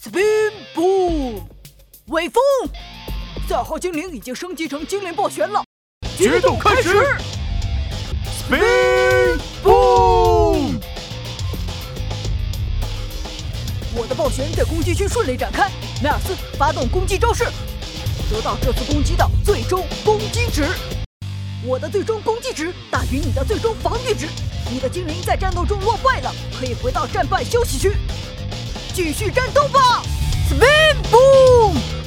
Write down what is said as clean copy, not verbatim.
Spin Boom， 微风！3号精灵已经升级成精灵暴旋了， 决斗开始 ！Spin Boom！ 我的暴旋在攻击区顺利展开，梅尔斯发动攻击招式，得到这次攻击的最终攻击值。我的最终攻击值大于你的最终防御值，你的精灵在战斗中落败了，可以回到战败休息区，继续战斗吧 ！Spin Boom！